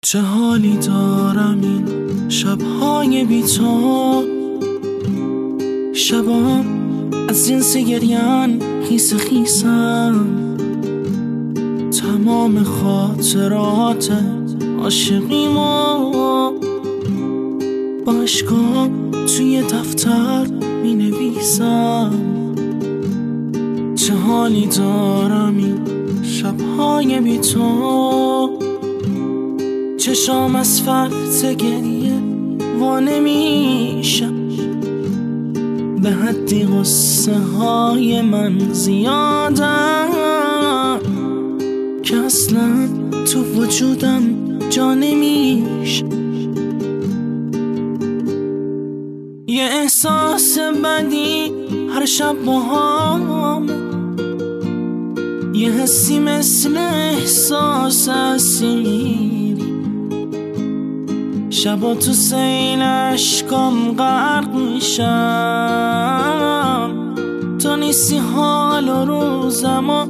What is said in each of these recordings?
چه حالی دارم این شبهای بی تو، شبام از جنس گریان خیس خیسم، تمام خاطرات عاشقیمو با اشکام توی دفتر می نویسم. چه حالی دارم این شبهای بی تو، چشام از فرط گریه وانه میشم، به حدی غصه های من زیادم که اصلا تو وجودم جا نمیشه. یه احساس بدی هر شب باهام، یه حسی مثل احساس اسیری، شبا تو سیل اشکام غرق میشم، تو نیستی حال و روزمو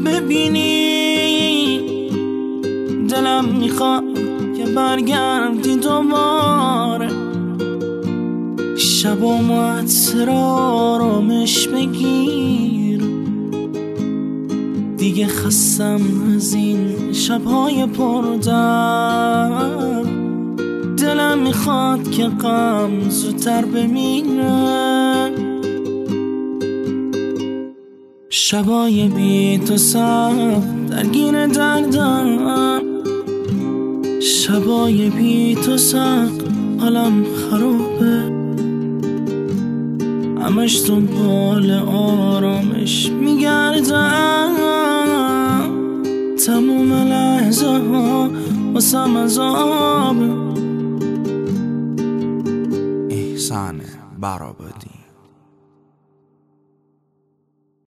ببینی، دلم میخواد که برگردی دوباره، شبا معطر آرامش بگیر، دیگه خستم از این شبهای پردرد، دلم میخواد که غم زودتر بمیره. شبای بی تو سخت درگیر دردم، شبای بی تو سخت حالم خرابه، همش دنبال آرامش میگردم، تموم لحظه ها واسم عذابه. احسان برابادی.